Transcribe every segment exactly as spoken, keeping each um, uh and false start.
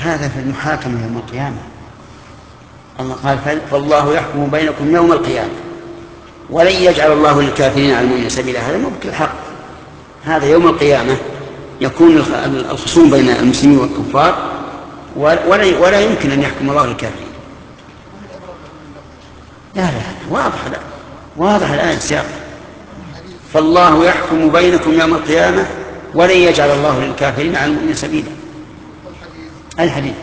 هذا في المحاكمة يوم القيامة. الله قال فالله يحكم بينكم يوم القيامة ولن يجعل الله للكافرين على المؤمنين سبيلا. هذا مو بالحق، هذا يوم القيامة يكون الخصوم بين المسلمين والكفار ولا ولا يمكن أن يحكم الله للكافرين. لا لا واضح، لا واضح الآن السياق. فالله يحكم بينكم يوم القيامة ولن يجعل الله للكافرين على المؤمنين سبيلا. الحديث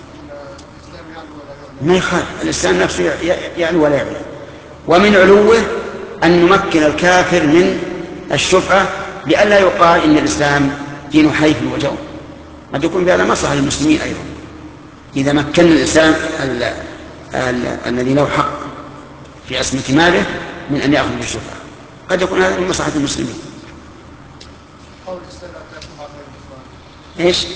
ما يخالف، الإسلام نفسه يعلو ولا يعلو. ومن علوه أن نمكن الكافر من الشفعة لئلا يقال إن الإسلام دين حيف وجور، قد يكون بهذا مصلحة للمسلمين أيضا إذا مكن الإسلام الذي له حق في عصمة ماله من أن يأخذ بالشفعة، قد يكون هذا من مصلحة المسلمين. إيش؟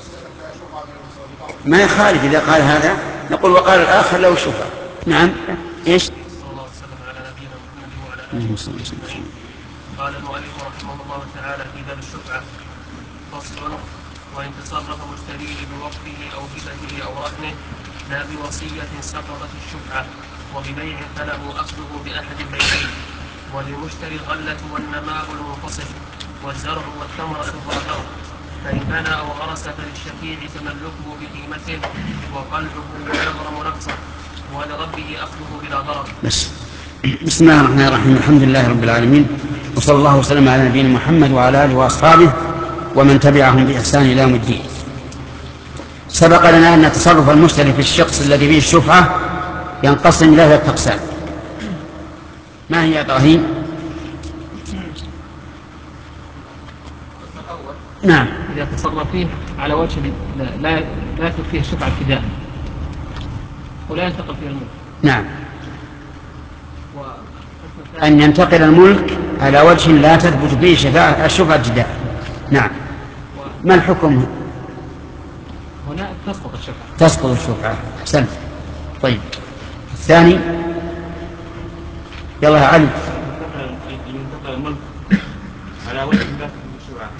ما يخالف إذا قال هذا نقول وقال الآخر له الشفعة. نعم. إيش؟ صلى الله وسلم على نبينا محمد وعلى آله وصحبه أجمعين. قال المؤلف رحمه الله تعالى في باب الشفعة: فصل: وإن تصرف مشتريه بوقفه أو هبته أو رهنه لا بوصية سقطت الشفعة، وببيع فله أخذه بأحد البيعين، وللمشتري الغلة والنماء المنفصل والزرع والثمرة الظاهرة، فإن بنى أو غرس فللشفيع تملكه بقيمته وقلعه ويغرم نقصه، ولربه أخذه بلا ضرر. بس. بسم الله الرحمن الرحيم، الحمد لله رب العالمين، وصلى الله وسلم على نبينا محمد وعلى آله وأصحابه ومن تبعهم بإحسان إلى يوم الدين. سبق لنا أن تصرف المشتري في الشخص الذي فيه الشفعة ينقسم إلى ثلاثة أقسام. ما هي يا إبراهيم؟ نعم. إذا تصرف فيه على وجه لا لا يثبت فيه الشفعة ابتداء ولا ينتقل فيه الملك. نعم. أن ينتقل الملك على وجه لا تثبت فيه الشفعة ابتداء. نعم. ما الحكم؟ هنا تسقط الشفعة. تسقط الشفعة. أحسنت. طيب الثاني. يلا يا علي. ينتقل الملك على وجه لا تثبت الشفعة.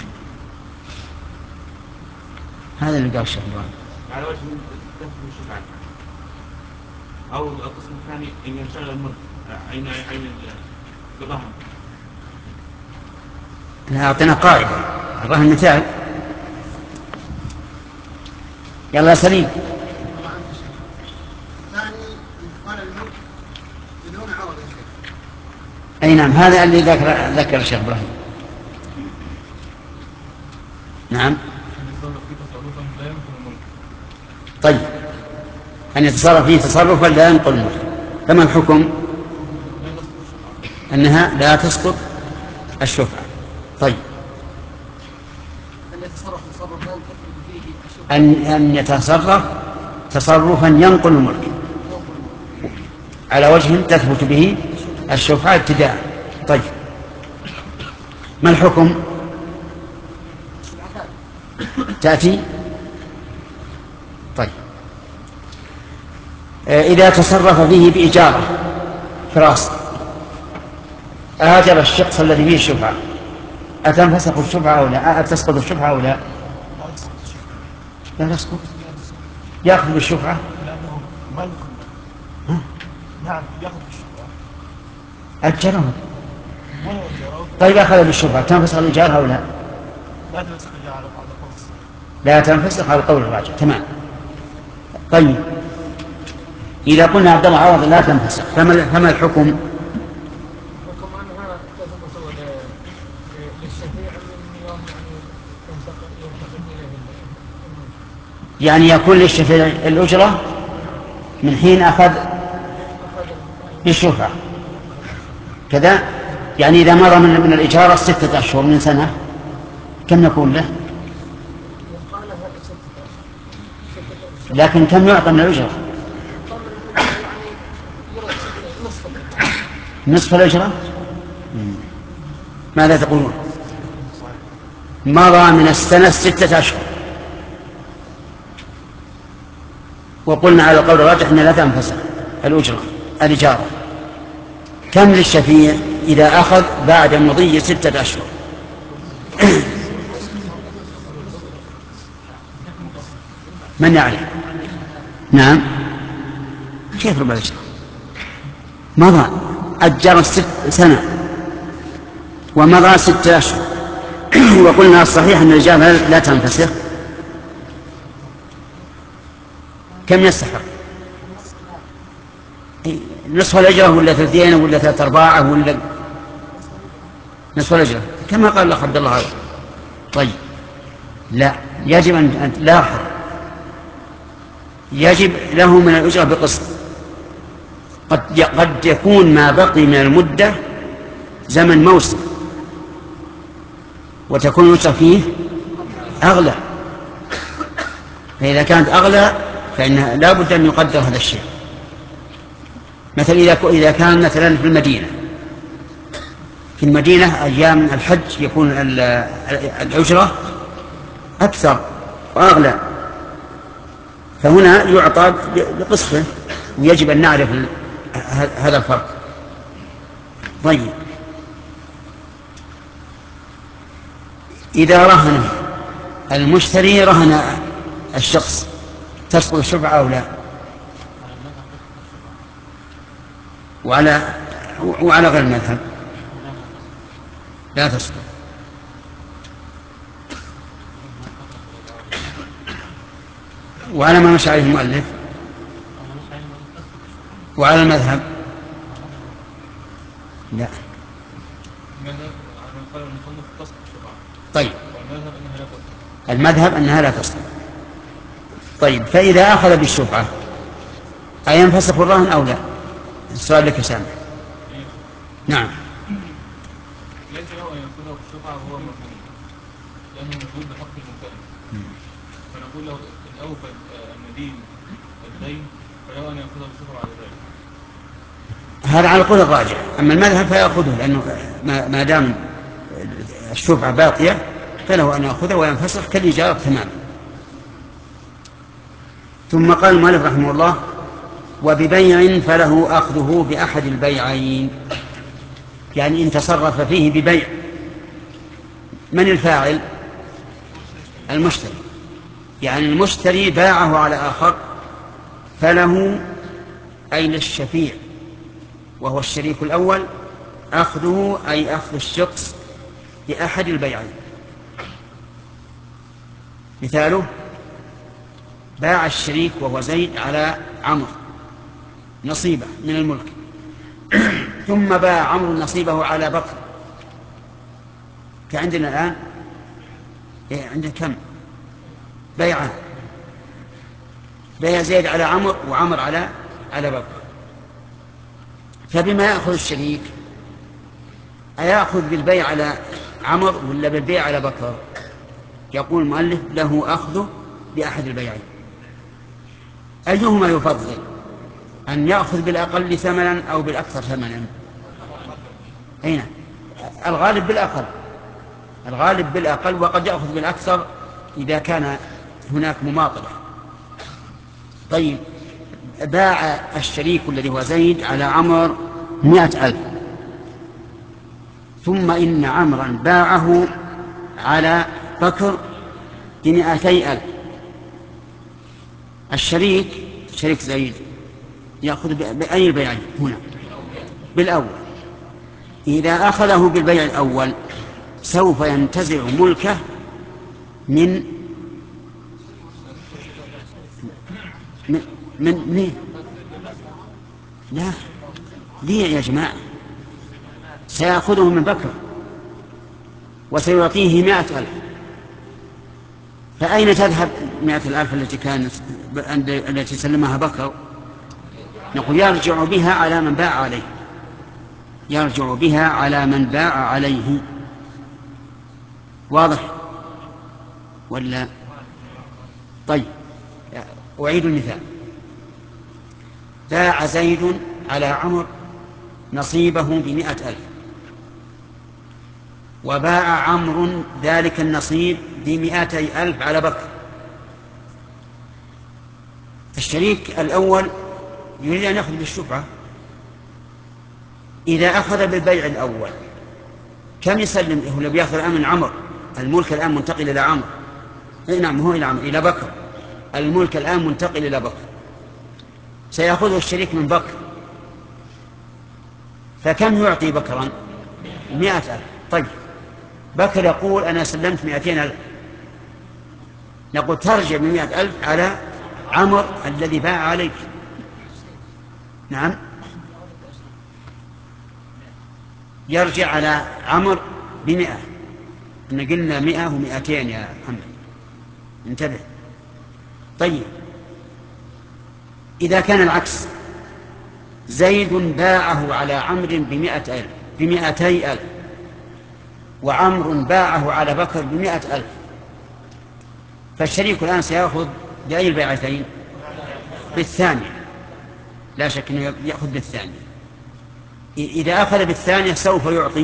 هذا اللي قال الشيخ إبراهيم. على وجه تثبت الشفعة. أو القسم الثاني أن ينشغل الملك عين عين الرهن. لا أعطينا قاعدة. الرهن مثال. يلا سليم. أي نعم، هذا اللي ذكر ذكر الشيخ إبراهيم. نعم. طيب أن يتصرف فيه تصرفا لا ينقل الملك، فما الحكم؟ أنها لا تسقط الشفعة. طيب أن أن يتصرف تصرفا ينقل الملك على وجه تثبت به الشفعة ابتداء. طيب ما الحكم؟ تأتي. طيب إذا تصرف فيه بإجارة فراس، آجر الشخص الذي فيه الشفعة، أتنفسخ الشفعة أو لا؟ أتسقط الشفعة أو لا؟ لا تسقط. يأخذ بالشفعة. نعم يأخذ بالشفعة. أجره. طيب أخذ بالشفعة تنفسخ الإجارة أو لا؟ لا تنفسخ الإجارة على القول. لا تنفسخ على القول الراجح. تمام. طيب إذا قلنا عبد الله عوض لا تنفسخ فما فما الحكم؟ الحكم أنها تثبت للشفيع من يوم ينتقل إليه. يعني يكون للشفيع الأجرة من حين أخذ بالشفعة كذا. يعني إذا مر من, من الإجارة ستة أشهر من سنة كم يكون له؟ لكن كم يعطى من الأجرة؟ نصف الأجرة. ماذا تقولون؟ مضى من السنة ستة أشهر وقلنا على القول الراجح أن لا تنفسخ الأجرة الإجارة. كم للشفيع إذا أخذ بعد مضي ستة أشهر؟ من يعرف؟ نعم. كيف ربع الأجرة؟ مضى أجر ست سنة ومضى ست أشهر وقلنا الصحيح أن الإجابة لا تنفسخ. كم يستحق؟ نصف الأجرة ولا ثلثين ولا ثلاثة أرباعه ولا نصف الأجرة كما قال الأخ عبد الله هذا؟ طيب لا، يجب أن لاحظ، يجب له من الأجرة بقسط. قد قد يكون ما بقي من المدة زمن موسم وتكون الأجرة فيه أغلى، فإذا كانت أغلى فإن لا بد أن يقدر هذا الشيء. مثلا إذا كان مثلا في المدينة في المدينة أيام الحج يكون الأجرة أكثر وأغلى، فهنا يعطى بقسطه ويجب أن نعرف هذا الفرق. طيب إذا رهن المشتري رهن الشخص تسقط الشفعة أو لا؟ وعلى وعلى غير المذهب لا تسقط. وعلى ما مشى عليه المؤلف وعلى المذهب لا. طيب المذهب أنها لا تسقط. طيب فإذا أخذ بالشفعة أينفسخ الرهن أو لا؟ السؤال لك سامح. نعم. ليس له أن يأخذه بالشفعة وهو مرهون لأنه موجود بحق الممتلك، فنقول له إن أوفى المدين الدين فله أن يأخذه بالشفعة على ذلك. هذا على القول الراجح، أما المذهب فيأخذه لأنه ما دام الشفعة باقية فله أن يأخذه وينفسخ كالإجارة تماما. ثم قال المؤلف رحمه الله: وببيع فله أخذه بأحد البيعين، يعني إن تصرف فيه ببيع. من الفاعل؟ المشتري، يعني المشتري باعه على آخر فله أي للشفيع وهو الشريك الأول أخذه أي أخذ الشخص بأحد البيعين. مثاله: باع الشريك وهو زيد على عمرو نصيبه من الملك ثم باع عمرو نصيبه على بكر. كعندنا الآن عندنا كم بيعان؟ بيع زيد على عمرو وعمر على على بكر. فبما يأخذ الشريك؟ أيأخذ بالبيع على عمرو ولا بالبيع على بكر؟ يقول المؤلف: له أخذه بأحد البيعين. أيهما يفضل، أن يأخذ بالأقل ثمنا أو بالأكثر ثمنا؟ أين الغالب؟ بالأقل. الغالب بالأقل، وقد يأخذ بالأكثر إذا كان هناك مماطلة. طيب باع الشريك الذي هو زيد على عمر مئة ألف، ثم إن عمرا باعه على بكر بمئتي ألف. الشريك شريك زيد يأخذ بأي البيعين هنا؟ بالأول. إذا أخذه بالبيع الأول سوف ينتزع ملكه من من من, من لا ليه يا جماعة؟ سيأخذه من بكر وسيعطيه مائة ألف. فأين تذهب مائة الألف التي كانت التي سلمها بكر؟ نقول يرجع بها على من باع عليه، يرجع بها على من باع عليه. واضح ولا؟ طيب أعيد المثال: باع زيد على عمر نصيبه بمئة ألف، وباع عمرو ذلك النصيب بمئتي ألف على بكر. الشريك الأول يريد أن يأخذ بالشفعة. إذا أخذ بالبيع الأول كم يسلم؟ هو لو يأخذ الآن من عمرو، الملك الآن منتقل إلى عمرو. نعم، هو إلى عمرو، إلى بكر. الملك الآن منتقل إلى بكر، سيأخذه الشريك من بكر، فكم يعطي بكرا؟ مئة ألف. طيب بكر يقول أنا سلمت مئتين ألف، نقول ترجع بمئة ألف على عمر الذي باع عليك. نعم يرجع على عمر بمئة، إن قلنا مئة ومئتين يا محمد، انتبه. طيب إذا كان العكس، زيد باعه على عمرو بمئة ألف بمئتي ألف، وعمر باعه على بكر بمئة ألف، فالشريك الآن سيأخذ بأي البيعتين؟ بالثانية، لا شك أنه يأخذ بالثانية. إذا أخذ بالثانية سوف يعطي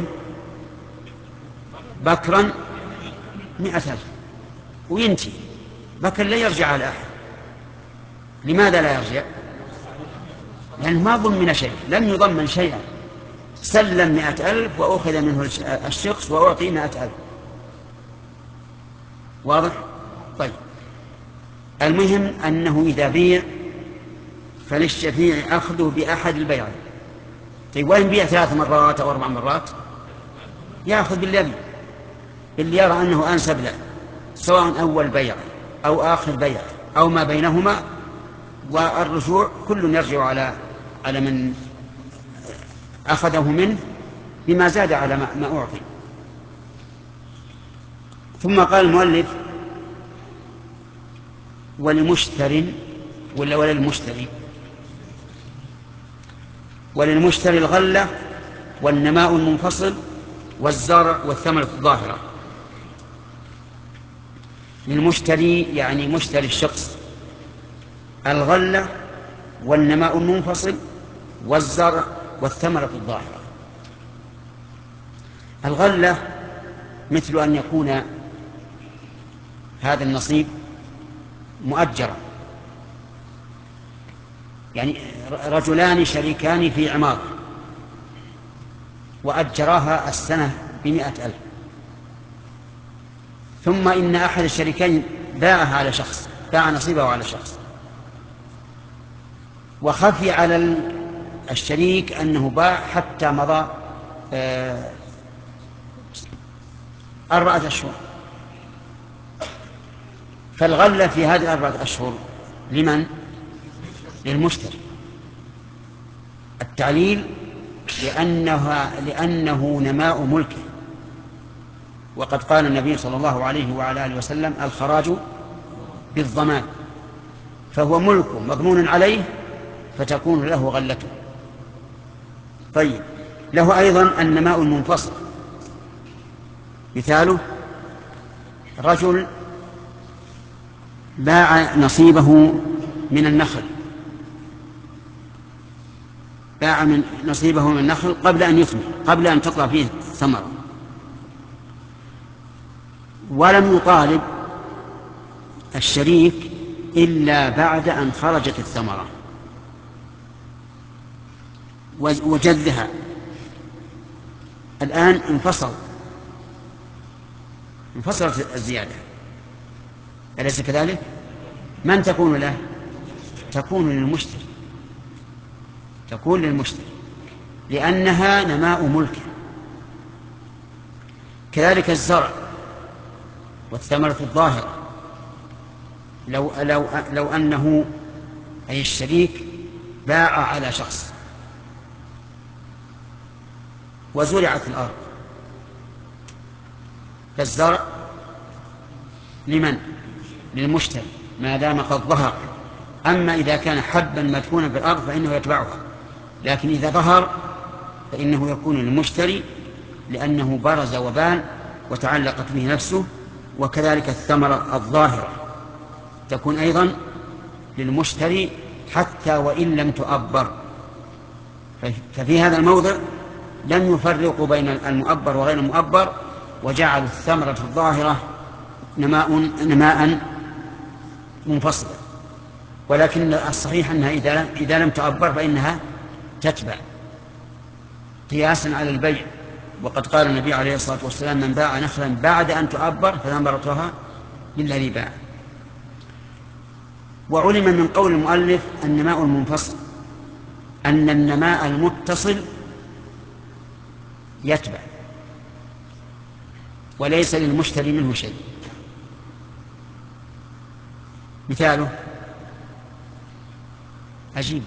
بكرا مئة ألف وينتهي، بكر لا يرجع على أحد. لماذا لا يرجع؟ لأنه ما ضمن شيء، لم يضمن شيئا، سلم مئة ألف وأخذ منه الشخص وأعطي مئة ألف. واضح؟ طيب المهم أنه إذا بيع فللشفيع أخذه بأحد البيعين. طيب وإن بيع ثلاث مرات أو أربع مرات يأخذ بالذي اللي يرى أنه أنسب له، سواء أول بيع أو آخر بيع أو ما بينهما، والرجوع كل يرجع على على من أخذه منه بما زاد على ما أعطي. ثم قال المؤلف ولمشتر ولا وللمشتري وللمشتري الغلة والنماء المنفصل والزرع والثمرة الظاهرة. للمشتري يعني مشتري الشخص الغلة والنماء المنفصل والزرع والثمرة الظاهرة. الغلة مثل أن يكون هذا النصيب مؤجرا، يعني رجلان شريكان في عمارة وأجراها السنة بمئة ألف، ثم إن أحد الشريكين باعها على شخص، باع نصيبه على شخص، وخفي على الشريك أنه باع حتى مضى أربعة أشهر، فالغلة في هذه الأربعة أشهر لمن؟ للمشتري. التعليل لأنها لأنه نماء ملكه، وقد قال النبي صلى الله عليه وعلى آله وسلم الخراج بالضمان، فهو ملك مضمون عليه فتكون له غلته. طيب له أيضا النماء المنفصل، مثاله رجل باع نصيبه من النخل، باع من نصيبه من النخل قبل أن يثمر، قبل أن تطلع فيه ثمرة، ولم يطالب الشريك إلا بعد أن خرجت الثمرة وجدها. الآن انفصل انفصلت الزيادة، أليس كذلك؟ من تكون له؟ تكون للمشتري، تكون للمشتري لأنها نماء ملكه. كذلك الزرع والثمرة الظاهرة، لو, لو, لو أنه أي الشريك باع على شخص وزرعت الأرض، فالزرع لمن؟ للمشتري ما دام قد ظهر. أما إذا كان حبا مدفونا في الأرض فإنه يتبعها، لكن إذا ظهر فإنه يكون للمشتري لأنه برز وبان وتعلقت به نفسه. وكذلك الثمرة الظاهرة تكون أيضا للمشتري حتى وإن لم تؤبر. ففي هذا الموضع لم يفرقوا بين المؤبر وغير المؤبر، وجعلوا الثمرة الظاهرة نماء, نماء منفصلا. ولكن الصحيح أنها إذا, إذا لم تؤبر فإنها تتبع قياسا على البيع. وقد قال النبي عليه الصلاة والسلام من باع نخلا بعد أن تؤبر فثمرتها للذي باع. وعلم من قول المؤلف النماء المنفصل أن النماء المتصل يتبع وليس للمشتري منه شيء. مثاله عجيب،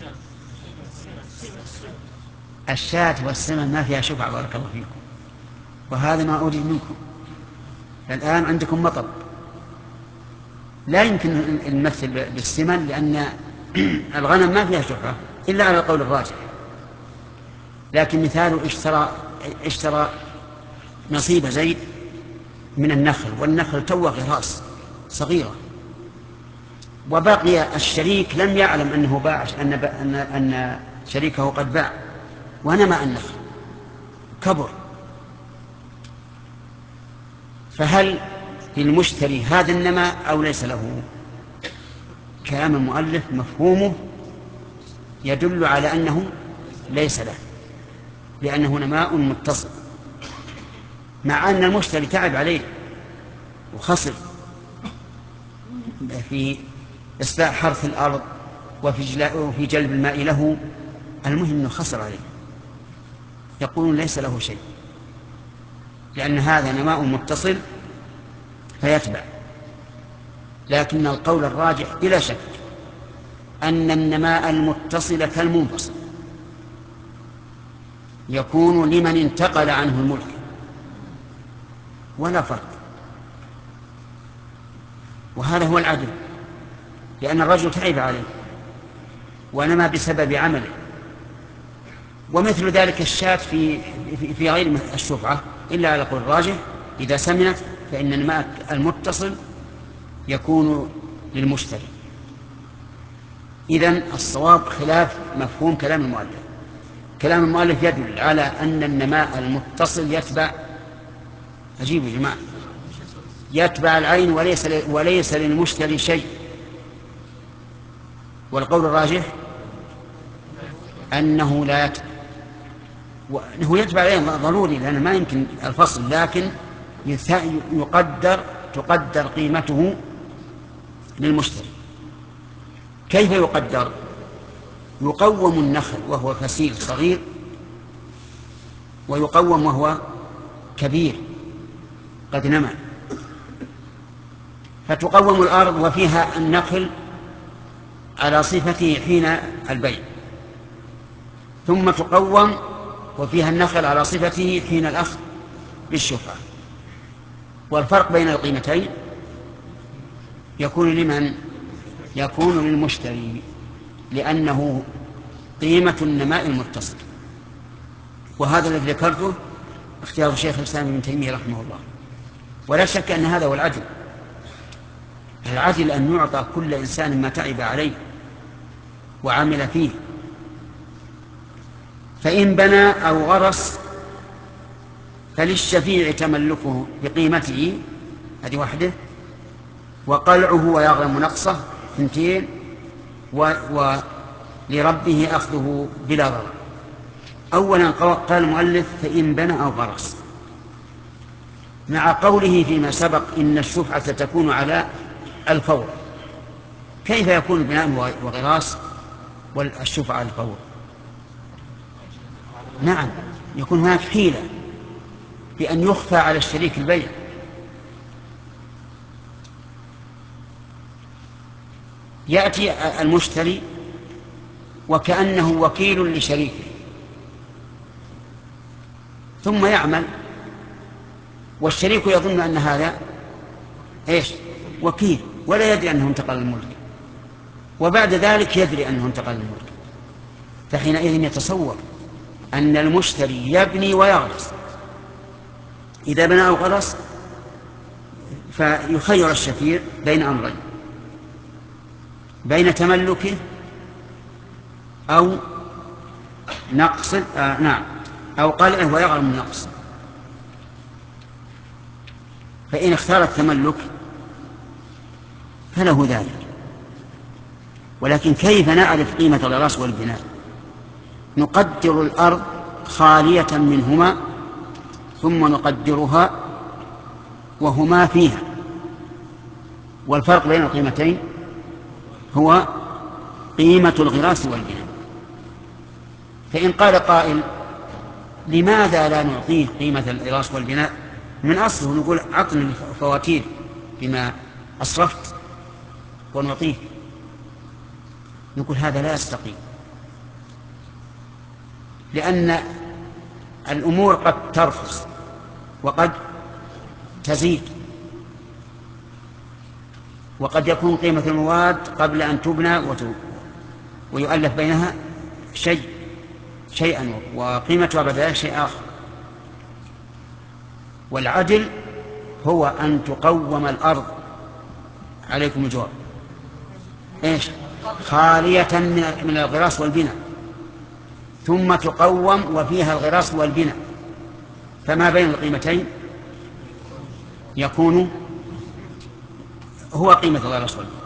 الشاة والسمن ما فيها شفعة بارك الله فيكم، وهذا ما أريد منكم. الآن عندكم مطر، لا يمكن المثل بالسمن لأن الغنم ما فيها شفعة إلا على القول الراجح، لكن مثاله اشترى اشترى نصيب زيد من النخل، والنخل توه غراس صغيرة، وبقي الشريك لم يعلم أنه باع أن, أن, أن شريكه قد باع، ونمى النخل كبر، فهل للمشتري هذا النماء أو ليس له؟ كلام المؤلف مفهومه يدل على أنه ليس له، لأنه نماء متصل، مع أن المشتري تعب عليه وخسر في إصلاح حرث الأرض وفي جلب الماء له، المهم أنه خسر عليه. يقولون ليس له شيء لأن هذا نماء متصل فيتبع. لكن القول الراجح بلا شك أن النماء المتصل كالمنفصل يكون لمن انتقل عنه الملك ولا فرق، وهذا هو العدل، لأن الرجل تعب عليه ونمى بسبب عمله. ومثل ذلك الشاة في في غير الشفعة إلا على قول الراجح إذا سمنت فإن النماء المتصل يكون للمشتري. إذن الصواب خلاف مفهوم كلام المؤلف. كلام المؤلف يدل على أن النماء المتصل يتبع، عجيب يا جماعة، يتبع العين وليس وليس للمشتري شيء. والقول الراجح أنه لا يتبع، وأنه يتبع العين ضروري لأنه ما يمكن الفصل، لكن يقدر تقدر قيمته للمشتري. كيف يقدر؟ يقوم النخل وهو فسيل صغير، ويقوم وهو كبير قد نمى، فتقوم الأرض وفيها النخل على صفته حين البيع، ثم تقوم وفيها النخل على صفته حين الأخذ بالشفعة. والفرق بين القيمتين يكون لمن؟ يكون للمشتري، لأنه قيمة النماء المتصل. وهذا الذي ذكرته اختيار الشيخ الإسلام ابن تيمية رحمه الله، ولا شك أن هذا هو العدل. العدل أن يعطى كل إنسان ما تعب عليه وعمل فيه، فإن بنى أو غرس فللشفيع تملكه بقيمته، هذه واحدة، وقلعه ويغرم نقصه اثنتين، ولربه أخذه بلا ضرر. أولا قال المؤلف فإن بنى أو غرس، مع قوله فيما سبق إن الشفعة تكون على الفور. كيف يكون بناء وغراس والشفعة على الفور؟ نعم، يكون هناك حيلة بأن يخفى على الشريك البيع. يأتي المشتري وكأنه وكيل لشريكه، ثم يعمل والشريك يظن أن هذا إيش؟ وكيل، ولا يدري أنه انتقل الملك، وبعد ذلك يدري أنه انتقل الملك، فحينئذ يتصور أن المشتري يبني ويغرس. إذا بنى أو غرس فيخير الشفيع بين أمرين، بين تملكه أو نقص آه نعم أو قلعه ويغرم النقص. فإن اختار التملك فله ذلك. ولكن كيف نعرف قيمة الغراس والبناء؟ نقدر الأرض خالية منهما ثم نقدرها وهما فيها، والفرق بين القيمتين هو قيمة الغراس والبناء. فإن قال قائل لماذا لا نعطيه قيمة الغراس والبناء من أصله، نقول عطنا الفواتير بما أصرفت ونعطيه، نقول هذا لا يستقيم، لأن الأمور قد ترخص وقد تزيد، وقد يكون قيمة المواد قبل أن تبنى ويؤلف بينها شيء شيئا وقيمتها بعد ذلك شيء آخر. والعدل هو أن تقوم الأرض، عليكم الجواب، إيش؟ خالية من الغراس والبناء، ثم تقوم وفيها الغراس والبناء، فما بين القيمتين يكون هو قيمة الغراس والبناء.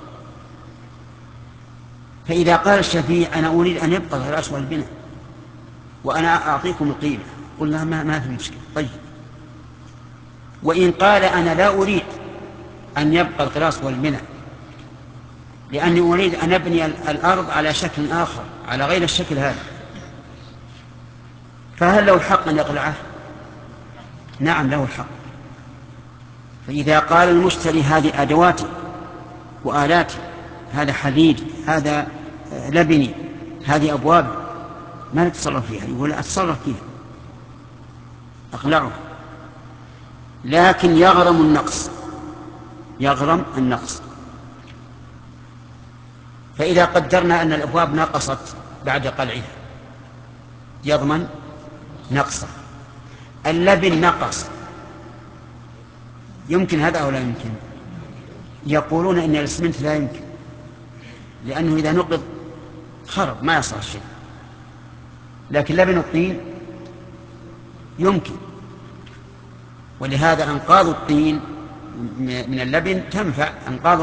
فإذا قال الشافعي أنا أريد أن يبقى الغراس والبناء وأنا أعطيكم القيمة، قلنا ما, ما في مشكلة. طيب، وإن قال أنا لا أريد أن يبقى الغراس والبناء لأني أريد أن أبني الأرض على شكل آخر على غير الشكل هذا، فهل له الحق أن يقلعه؟ نعم له الحق. فإذا قال المشتري هذه أدواتي وآلاتي، هذا حديد، هذا لبني، هذه أبواب، ما نتصرف فيها، يقول أتصرف فيها أقلعه، لكن يغرم النقص، يغرم النقص. فإذا قدرنا أن الأبواب نقصت بعد قلعها يضمن نقصه، اللبن نقص، يمكن هذا أو لا يمكن؟ يقولون إن الإسمنت لا يمكن، لأنه إذا نقض خرب ما يصلح شيء، لكن لبن الطين يمكن، ولهذا أنقاض الطين من اللبن تنفع، أنقاض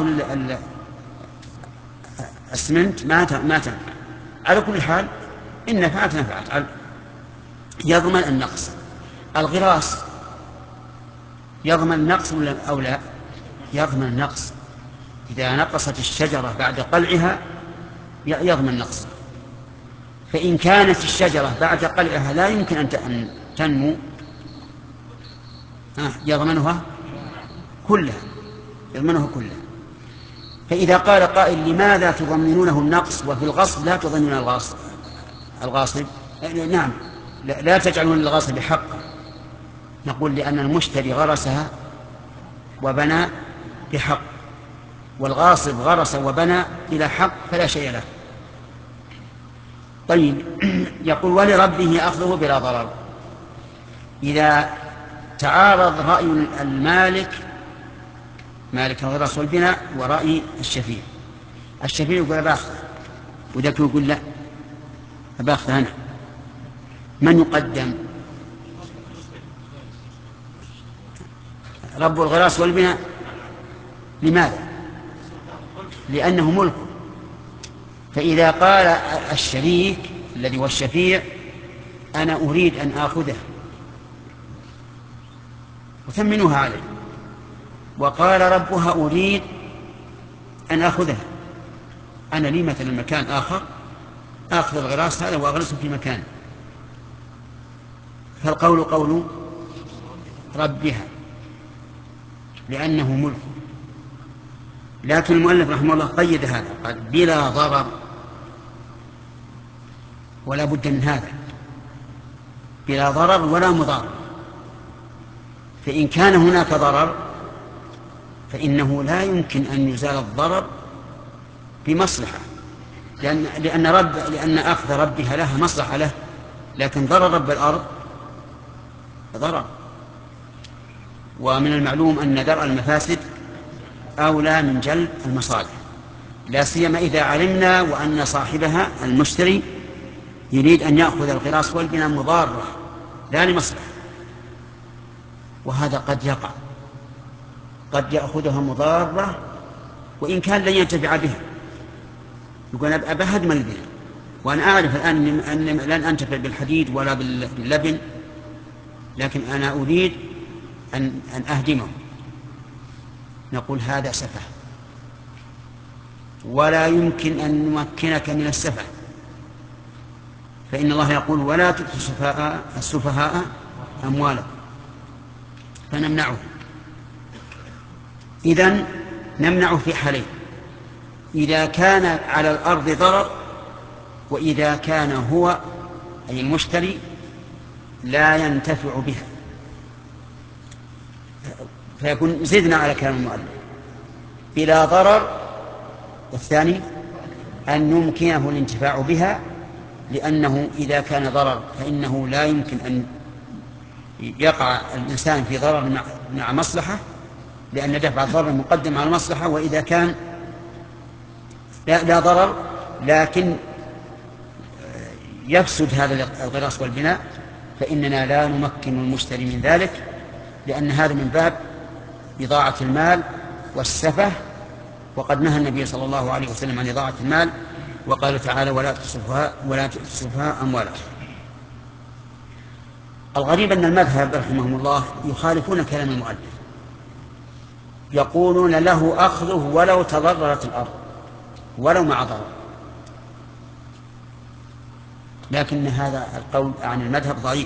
الإسمنت ما تنفع. على كل حال إن نفعت نفعت، يضمن النقص. الغراس يضمن النقص أو لا؟ يضمن النقص، إذا نقصت الشجرة بعد قلعها يضمن النقص. فإن كانت الشجرة بعد قلعها لا يمكن أن تنمو يضمنها كلها، يضمنها كلها. فإذا قال قائل لماذا تضمنونه النقص وفي الغصب لا تضمنون الغاصب الغاصب نعم، لا تجعلون للغاصب حقا، نقول لأن المشتري غرسها وبنى بحق، والغاصب غرس وبنى بلا حق فلا شيء له. طيب، يقول ولربه أخذه بلا ضرر. إذا تعارض رأي المالك مالك الغراس والبناء ورأي الشفيع، الشفيع يقول أباخذ، وذاك يقول لا أباخذ أنا، من يقدم؟ رب الغراس والبناء. لماذا؟ لأنه ملك. فإذا قال الشريك الذي هو الشفيع أنا أريد أن آخذه وثمنوها عليه، وقال ربها أريد أن آخذها، أنا لي مثلا مكان آخر آخذ الغراس هذا وأغرسه في مكان، فالقول قول ربها لأنه ملك. لكن المؤلف رحمه الله قيد هذا، قال بلا ضرر، ولا بد من هذا، بلا ضرر ولا مضار. فإن كان هناك ضرر فإنه لا يمكن أن يزال الضرر بمصلحة، لأن لأن رب لأن أخذ ربها لها مصلحة له، لكن ضرر رب الأرض ضرر. ومن المعلوم أن درء المفاسد أولى من جلب المصالح، لا سيما إذا علمنا وأن صاحبها المشتري يريد أن يأخذ الغراس والبناء مضارة لا لمصلحة، وهذا قد يقع، قد يأخذها مضارة وإن كان لن ينتفع بها، يقول أبا هدم البناء وأنا أعرف الآن أن لن أنتفع بالحديد ولا باللبن، لكن أنا أريد أن أن أهدمه. نقول هذا سفه، ولا يمكن أن نمكنك من السفه، فإن الله يقول ولا تؤتوا السفهاء السفهاء أموالكم، فنمنعه. إذن نمنعه في حالين: إذا كان على الأرض ضرر، وإذا كان هو أي المشتري لا ينتفع بها، فيكون زدنا على كلام المؤلف بلا ضرر. والثاني أن نمكنه الانتفاع بها، لأنه إذا كان ضرر فإنه لا يمكن أن يقع الإنسان في ضرر مع مصلحة، لأن دفع الضرر مقدم على المصلحة. وإذا كان لا, لا ضرر لكن يفسد هذا الغراس والبناء، فإننا لا نمكن المشتري من ذلك، لأن هذا من باب إضاعة المال والسفه، وقد نهى النبي صلى الله عليه وسلم عن إضاعة المال، وقال تعالى ولا تؤتوا ولا تؤتوا السفهاء أموالكم. الغريب أن المذهب رحمهم الله يخالفون كلام المؤلف، يقولون له أخذه ولو تضررت الأرض ولو مع ضرر، لكن هذا القول عن المذهب ضعيف.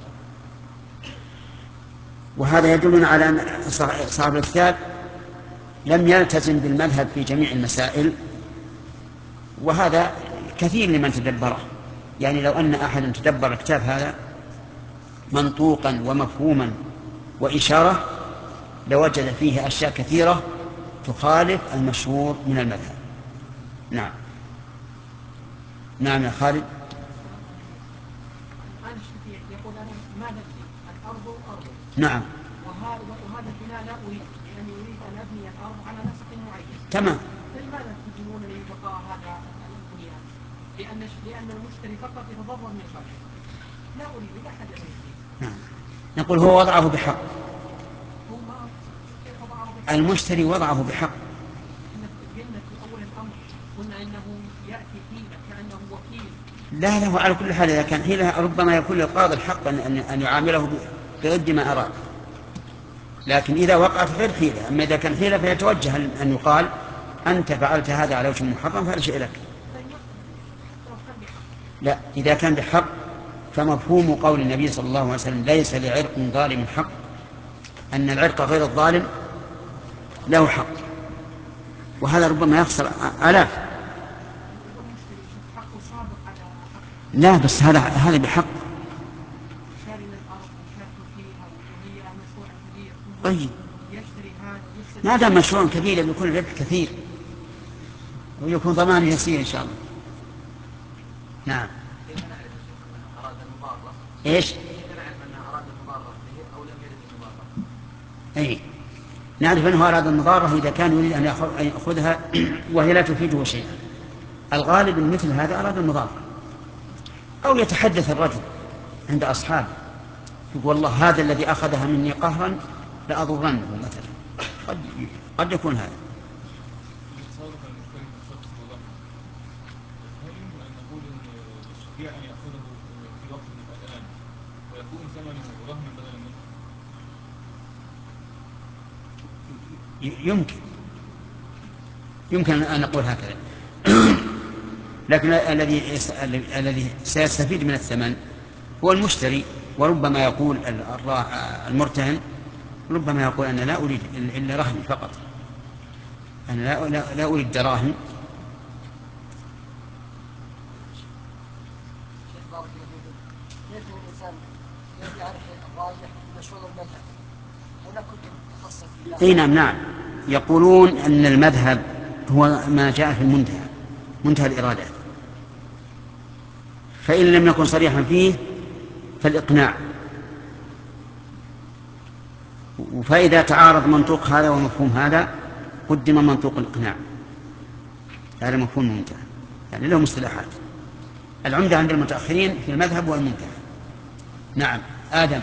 وهذا يدلنا على أن صاحب الكتاب لم يلتزم بالمذهب في جميع المسائل، وهذا كثير لمن تدبره. يعني لو أن أحد تدبر الكتاب هذا منطوقا ومفهوما وإشارة لوجد فيه أشياء كثيرة تخالف المشهور من المذهب. نعم نعم يا خالد. يقول أنا ما ندري الأرض أرض، نعم وهذا البناء لا أريد، يعني أريد أن أبني الأرض على نسق معين. تمام. فلماذا تجبرونني ببقاء هذا البنيان؟ لأن لأن المشتري فقط يتضرر من خلفه، لا أريد لا حد يريد. نعم. نقول هو وضعه بحق، هو ما كيف وضعه بحق؟ المشتري وضعه بحق. قلنا في أول الأمر قلنا إنه يأتي حيلة كأنه وكيل. لا له على كل حال إذا كان حيلة ربما يكون للقاضي الحق أن أن يعامله بضد ما أراد، لكن إذا وقعت غير حيلة. أما إذا كان حيلة فيتوجه أن يقال أنت فعلت هذا على وجه محرم فلا شيء لك. لا، إذا كان بحق فمفهوم قول النبي صلى الله عليه وسلم ليس لعرق ظالم حق، أن العرق غير الظالم له حق، وهذا ربما يخسر آلاف. لا بس هذا هذا بحق. طيب ما دام مشروع كبير يكون الربح كثير ويكون ضمانه يسير إن شاء الله. نعم. إيش؟ أي نعرف أنه أراد المضارة إذا كان يريد أن يأخذها وهي لا تفيده شيئا. الغالب من مثل هذا أراد المضارة، أو يتحدث الرجل عند أصحابه يقول والله هذا الذي أخذها مني قهرا لأضرنه مثلا، قد قد يكون هذا. يمكن يمكن أن نقول هكذا. لكن الذي الذي سيستفيد من الثمن هو المشتري، وربما يقول المرتهن ربما يقول أنا لا أريد إلا رهن فقط، أنا لا, لا, لا أريد دراهم. اي نعم نعم. يقولون أن المذهب هو ما جاء في المنتهى، منتهى الإرادات، فإن لم يكن صريحا فيه فالإقناع، فإذا تعارض منطوق هذا ومفهوم هذا قدم منطوق الإقناع. هذا مفهوم المنتهى، يعني له مصطلحات. العمدة عند المتأخرين في المذهب والمنتهى. نعم آدم.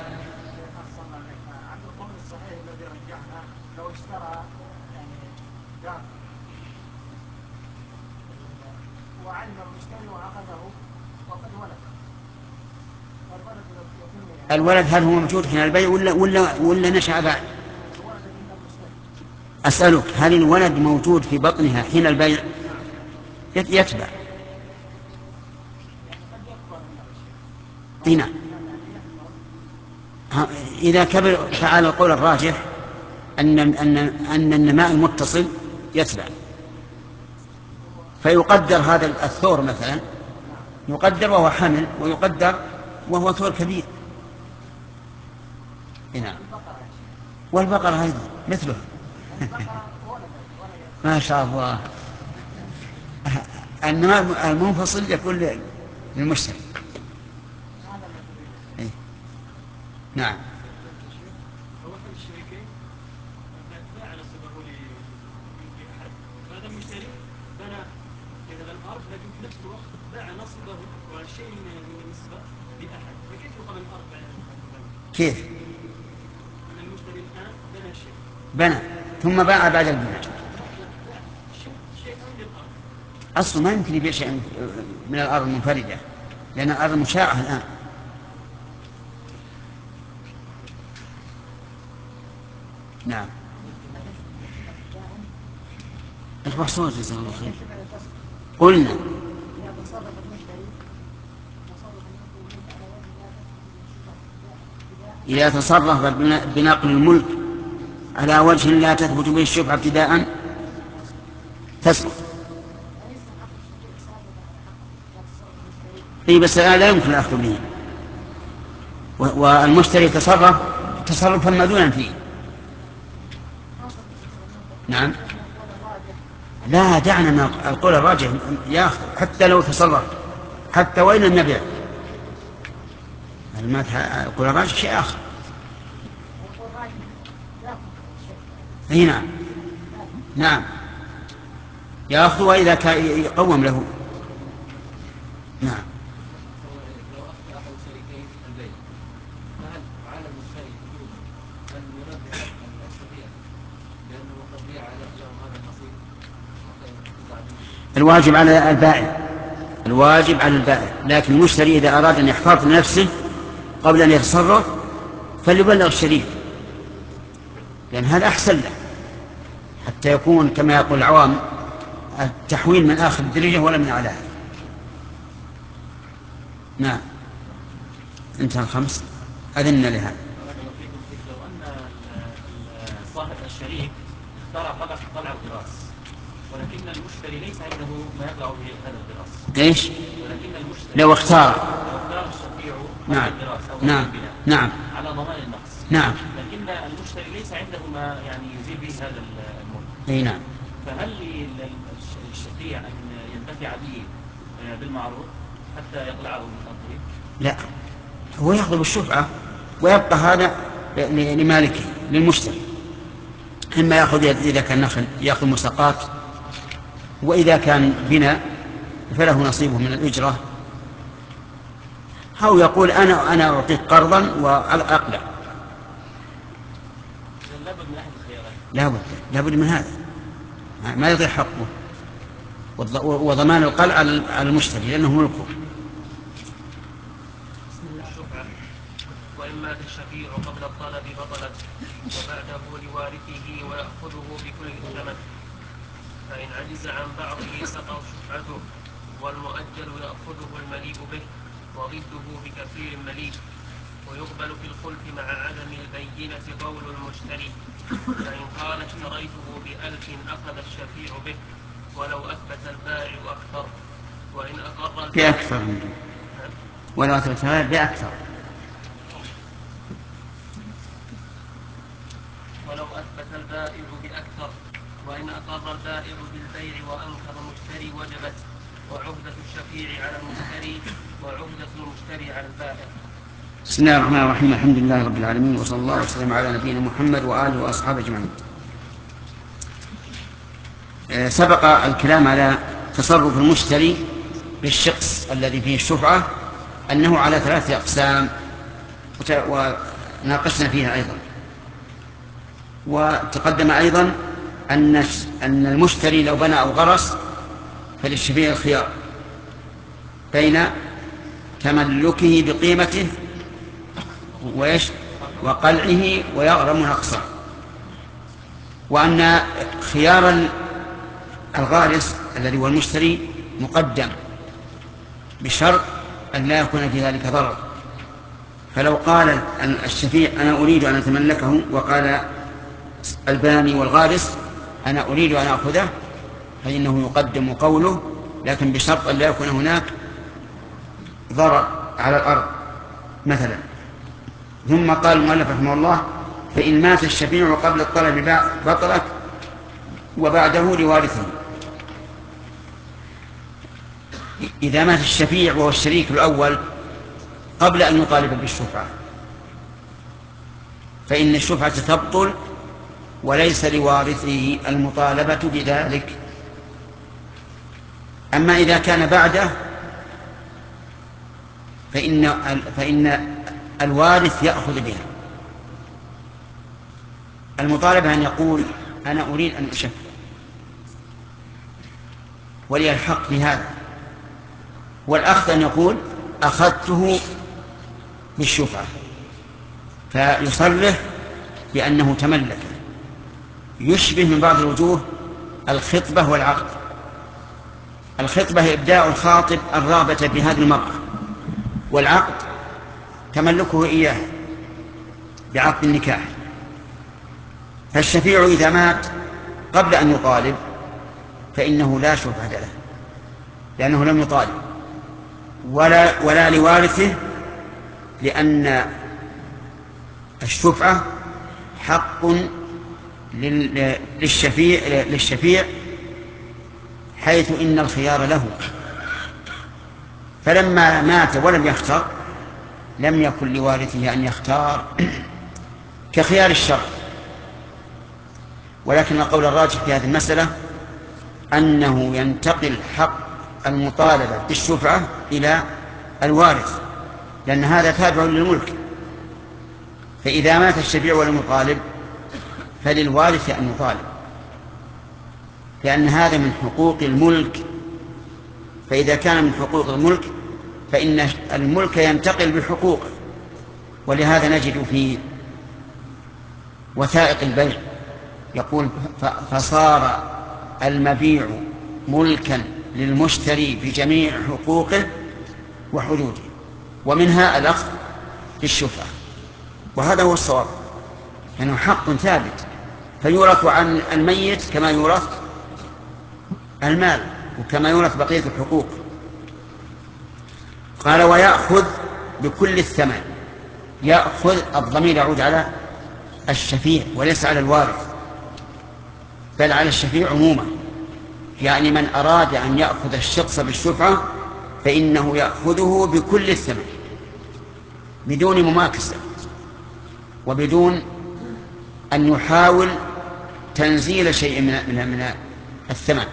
الولد هل هو موجود حين البيع ولا ولا ولا نشأ بعد؟ أسألك هل الولد موجود في بطنها حين البيع؟ يتبع. هنا إذا كبر فعلى القول الراجح أن أن أن النماء المتصل يتبع، فيقدر هذا الثور مثلا يقدر وهو حمل، ويقدر وهو ثور كبير. هنا والبقرة أيضا مثله. ما شاء الله. النماء المنفصل يكون للمشتري. إيه؟ نعم. هذا المشتري بنى مثلا الارض لكن في نفس الوقت باع نصيبه والشيء من النسبه لاحد، فكيف يقام الارض بعد كيف؟ ان المشتري الان بنى شيء بنى ثم باع بعد البناء. شيئا للارض اصلا ما يمكن يبيع شيئا من الارض المنفرده، لان الارض مشاعه الان. نعم. المحصول جزاه الله خير. قلنا إذا تصرف بنقل الملك على وجه لا تثبت به الشبهة ابتداء تصرف. اي بس لا يمكن الأخذ به، والمشتري يتصرف تصرفا مدونا فيه. نعم. لا دعنا من القول الراجح ياخذ حتى لو تصرف، حتى وإن لم يبيع. القول الراجح شيء آخر. اي نعم. نعم ياخذ وإذا كان يقوم له. نعم. لو أخذ أحد شريكين البيع، فهل على المشتري وجوب أن ينبه الشفيع لأنه قد بيع له هذا النصيب؟ الواجب على البائع، الواجب على البائع، لكن المشتري إذا أراد أن يحتاط لنفسه قبل أن يتصرف فليبلغ الشريك، لأن هذا أحسن له، حتى يكون كما يقول العوام التحويل من آخر الدرجة ولا من أعلاها. نعم. انتهى الخمس. أذن لها. لو أن صاحب الشريك اختار قلع قلع القراص، ولكن المشتري ليس عنده ما يقلع به هذا القراص. ايش؟ ولكن المشتري لو اختار لو اختار الشفيع نعم القراص أو نعم البناء نعم على ضمان النقص. نعم. لكن المشتري ليس عنده ما يعني يزيل به هذا الملك. اي نعم. فهل للشفيع أن ينتفع به بالمعروف حتى يقلعه من أرضه؟ لا، هو يأخذ بالشفعة ويبقى هذا لمالكه للمشتري. إما يأخذ إذا كان نخل يأخذ مساقات، وإذا كان بناء فله نصيبه من الإجرة، أو يقول أنا أنا أعطيك قرضا وأقلع. لابد من أحد الخيارين. لابد لابد من هذا، ما يضيع حقه، وضمان القلع على المشتري لأنه ملكه. الشفعة. وإن مات الشفيع قبل الطلب بطلت، وبعده لوارثه ويأخذه بكل ثمن، فإن عجز عن بعضه سقط شفعته، والمؤجل يأخذه المليء به، وضده بكثير مليء. ويقبل في الخلف مع عدم البينة قول المشتري، فإن قال اشتريته بألف أخذ الشفيع به، ولو أثبت البائع أكثر. وإن أقر بأكثر ولو أثبت البائع بأكثر ولو أثبت البائع بأكثر. وإن أقر البائع بالبيع وأنكر المشتري وجبت، وعهدة الشفيع على المشتري وعهدة المشتري على البائع. بسم الله الرحمن الرحيم. الحمد لله رب العالمين، وصلى الله وسلم على نبينا محمد وآله وأصحابه أجمعين. سبق الكلام على تصرف المشتري بالشخص الذي فيه الشفعة أنه على ثلاثة أقسام، وناقشنا فيها أيضا. وتقدم أيضا أن أن المشتري لو بنى أو غرس فللشفيع الخيار بين تملكه بقيمته وإيش وقلعه ويغرم نقصه، وأن خيار الغارس الذي هو المشتري مقدم بشرط أن لا يكون في ذلك ضرر. فلو قال الشفيع أنا أريد أن أتملكه، وقال الباني والغارس أنا أريد أن أخذه، فإنه يقدم قوله، لكن بشرط أن لا يكون هناك ضرر على الأرض مثلا. ثم قال المؤلف رحمه الله: فإن مات الشفيع قبل الطلب بطلت، وبعده لوارثه. إذا مات الشفيع وهو الشريك الأول قبل أن يطالب بالشفعة فإن الشفعة تبطل، وليس لوارثه المطالبة بذلك. أما إذا كان بعده فإن, فإن الوارث يأخذ بها. المطالبة أن يقول أنا أريد أن أشفع ولي الحق في هذا، والأخذ أن يقول أخذته بالشفعة، فيصرح بأنه تملك. يشبه من بعض الوجوه الخطبة والعقد. الخطبة هي إبداء الخاطب الرغبة بهذه المرأة، والعقد تملكه إياه بعقد النكاح. فالشفيع إذا مات قبل أن يطالب فإنه لا شفعة له، لأنه لم يطالب، ولا, ولا لوارثه، لأن الشفعة حق للشفيع, للشفيع حيث إن الخيار له. فلما مات ولم يختار لم يكن لوارثه أن يختار كخيار الشرع. ولكن القول الراجح في هذه المسألة أنه ينتقل حق المطالبة بالشفعة إلى الوارث، لأن هذا تابع للملك. فإذا مات الشفيع ولم يطالب فللوارث أن يطالب، لأن هذا من حقوق الملك. فإذا كان من حقوق الملك فإن الملك ينتقل بحقوقه. ولهذا نجد في وثائق البيع يقول: فصار المبيع ملكا للمشتري بجميع حقوقه وحدوده، ومنها الأخذ بالشفعة. وهذا هو الصواب، لأنه يعني حق ثابت، فيورث عن الميت كما يورث المال وكما يورث بقية الحقوق. قال: ويأخذ بكل الثمن. يأخذ الضمير يعود على الشفيع وليس على الوارث، بل على الشفيع عموما، يعني من أراد أن يأخذ الشخص بالشفعة فإنه يأخذه بكل الثمن بدون مماكسة، وبدون أن يحاول تنزيل شيء من من الثمن.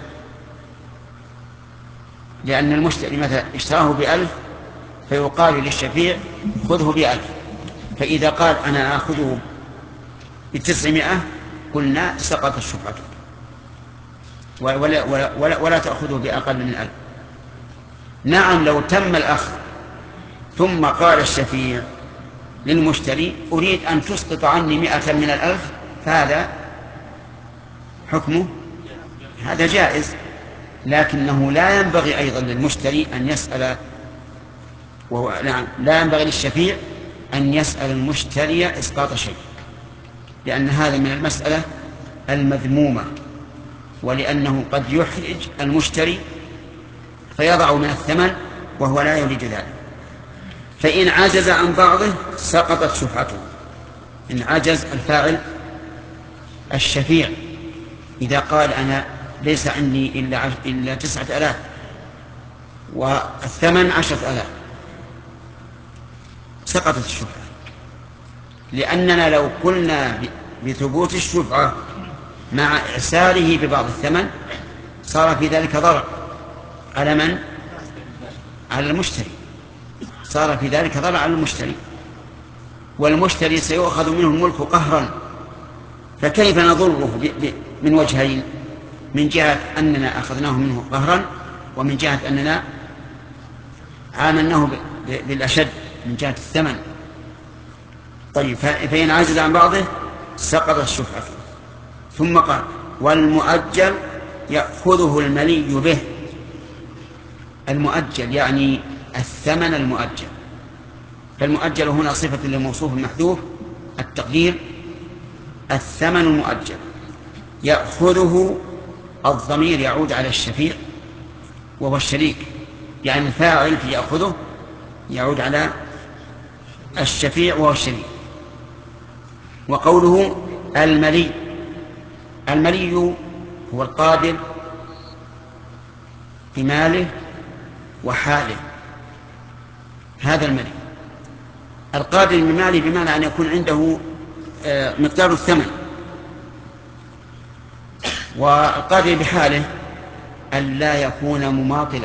لأن المشتري مثلا اشتراه بألف فيقال للشفيع خذه بألف، فإذا قال أنا آخذه بتسعمائة قلنا سقط الشفعة، ولا, ولا, ولا, ولا تأخذه بأقل من ألف. نعم لو تم الأخذ ثم قال الشفيع للمشتري أريد أن تسقط عني مئة من الألف، فهذا حكمه هذا جائز. لكنه لا ينبغي أيضا للمشتري أن يسأل وهو نعم لا ينبغي للشفيع أن يسأل المشتري إسقاط شيء، لأن هذا من المسألة المذمومة، ولأنه قد يحرج المشتري فيضع من الثمن وهو لا يريد ذلك. فإن عجز عن بعضه سقطت شفعته. إن عجز الفاعل الشفيع إذا قال أنا ليس عندي إلا, إلا تسعة آلاف والثمن عشرة آلاف سقطت الشفعة، لأننا لو قلنا بثبوت الشفعة مع إعساره ببعض الثمن صار في ذلك ضرر على من؟ على المشتري. صار في ذلك ضرر على المشتري، والمشتري سيؤخذ منه الملك قهرا. فكيف نضره من وجهين؟ من جهة أننا أخذناه منه قهرا، ومن جهة أننا عاملناه بالأشد من جهة الثمن. طيب فإن عجز عن بعضه سقط الشفعة. ثم قال: والمؤجل يأخذه الملي به. المؤجل يعني الثمن المؤجل. فالمؤجل هنا صفة لموصوف محذوف، التقدير الثمن المؤجل. يأخذه الضمير يعود على الشفيع وهو الشريك، يعني الفاعل في يأخذه يعود على الشفيع وهو الشريك. وقوله الملي، الملي هو القادر بماله وحاله، هذا الملي. القادر بماله بمعنى أن يكون عنده مقدار الثمن، والقادر بحاله أن لا يكون مماطلا،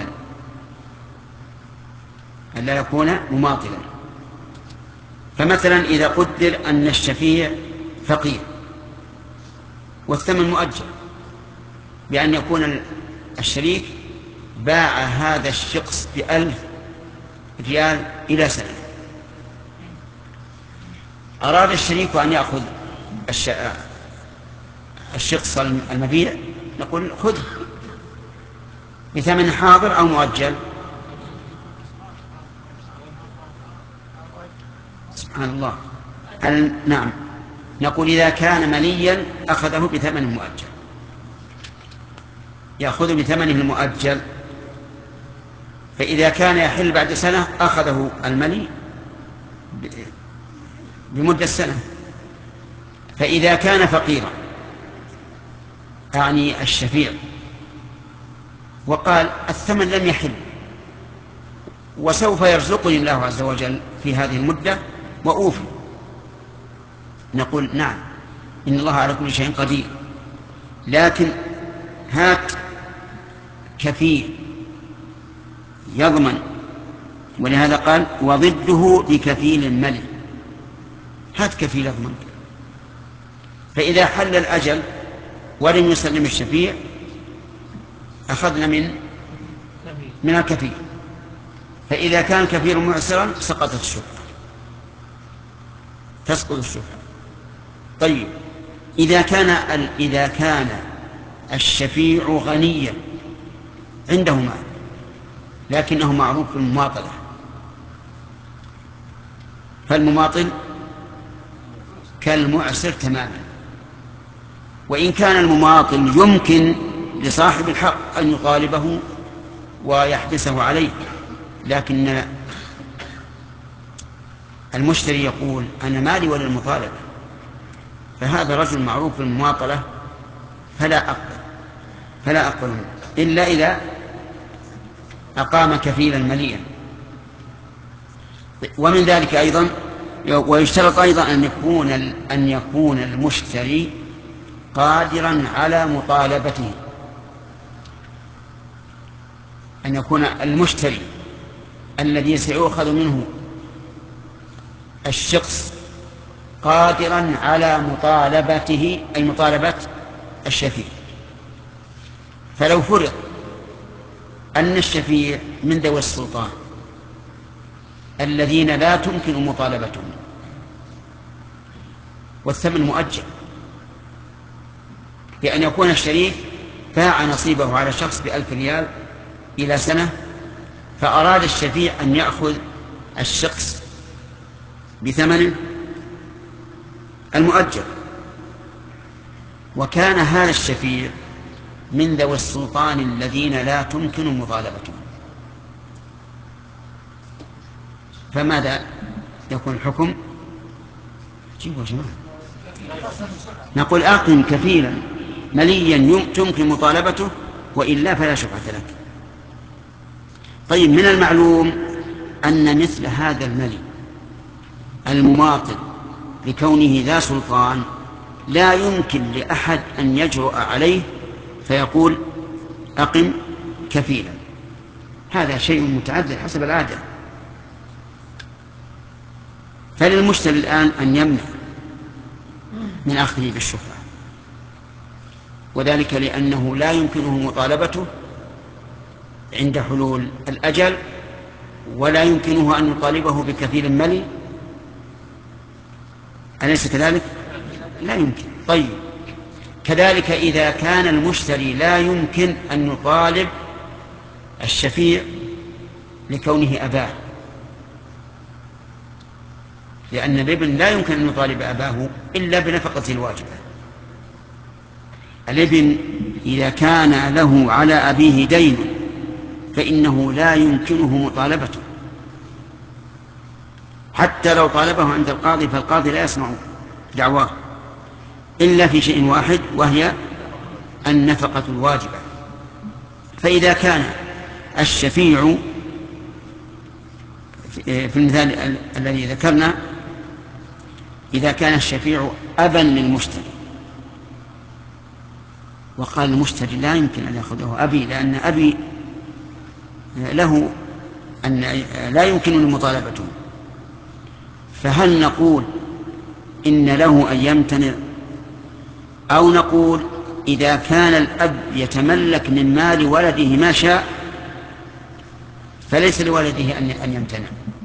أن لا يكون مماطلا. فمثلا إذا قدر أن الشفيع فقير والثمن مؤجل، بأن يكون الشريك باع هذا الشخص بألف ريال إلى سنة، أراد الشريك أن يأخذ الشخص المبيع، نقول خذه بثمن حاضر أو مؤجل. سبحان الله. نعم، نقول إذا كان مليا أخذه بثمن مؤجل، يأخذ بثمنه المؤجل. فإذا كان يحل بعد سنة أخذه الملي بمدة سنة. فإذا كان فقيرا أعني الشفيع وقال الثمن لم يحل وسوف يرزقني الله عز وجل في هذه المدة وأوفي، نقول نعم إن الله على كل شيء قدير، لكن هات كفيل يضمن، ولهذا قال وضده بكفيل الملي، هات كفيل يضمن. فإذا حل الأجل ولم يسلم الشفيع أخذنا من من الكفيل. فإذا كان الكفيل معسرا سقطت الشفعة، تسقط الشفعة. طيب إذا كان إذا كان الشفيع غنيا عنده مال لكنه معروف بالمماطلة، فالمماطل كالمعسر تماما. وإن كان المماطل يمكن لصاحب الحق أن يطالبه ويحبسه عليه، لكن المشتري يقول أنا مالي ولا المطالبة، فهذا رجل معروف بالمماطلة فلا أقبل فلا أقبل إلا إذا أقام كفيلا مليا. ومن ذلك أيضا ويشترط أيضا أن يكون أن يكون المشتري قادرا على مطالبته، أن يكون المشتري الذي سيؤخذ منه الشخص قادرا على مطالبته، أي مطالبة الشفيع. فلو فرض أن الشفيع من ذوي السلطان الذين لا تمكن مطالبتهم والثمن مؤجل، بأن يكون الشريك باع نصيبه على شخص بألف ريال إلى سنة، فأراد الشفيع أن يأخذ الشخص بثمنه المؤجل، وكان هذا الشفيع من ذوي السلطان الذين لا تمكن مطالبتهم، فماذا يكون الحكم؟ جيبوا يا جماعة، نقول أقم كفيلا مليا تمكن مطالبته وإلا فلا شفعة لك. طيب من المعلوم أن مثل هذا الملي المماطل لكونه ذا سلطان لا يمكن لأحد أن يجرؤ عليه فيقول أقم كفيلا، هذا شيء متعذر حسب العادة. فللمشتري الآن أن يمنع من أخذه بالشفعة، وذلك لأنه لا يمكنه مطالبته عند حلول الأجل، ولا يمكنه أن يطالبه بكفيل ملي، أليس كذلك؟ لا يمكن. طيب كذلك إذا كان المشتري لا يمكن أن يطالب الشفيع لكونه أباه، لأن الابن لا يمكن أن يطالب أباه إلا بنفقته الواجبة. الابن إذا كان له على أبيه دين فإنه لا يمكنه مطالبته، حتى لو طالبه عند القاضي فالقاضي لا يسمع دعواه إلا في شيء واحد، وهي النفقة الواجبة. فإذا كان الشفيع في المثال الذي ذكرنا، إذا كان الشفيع أبا للمشتري وقال المشتري لا يمكن أن يأخذه أبي لأن أبي له أن لا يمكنني مطالبته، فهل نقول إن له أن يمتنع، أو نقول إذا كان الأب يتملك من مال ولده ما شاء فليس لولده أن يمتنع؟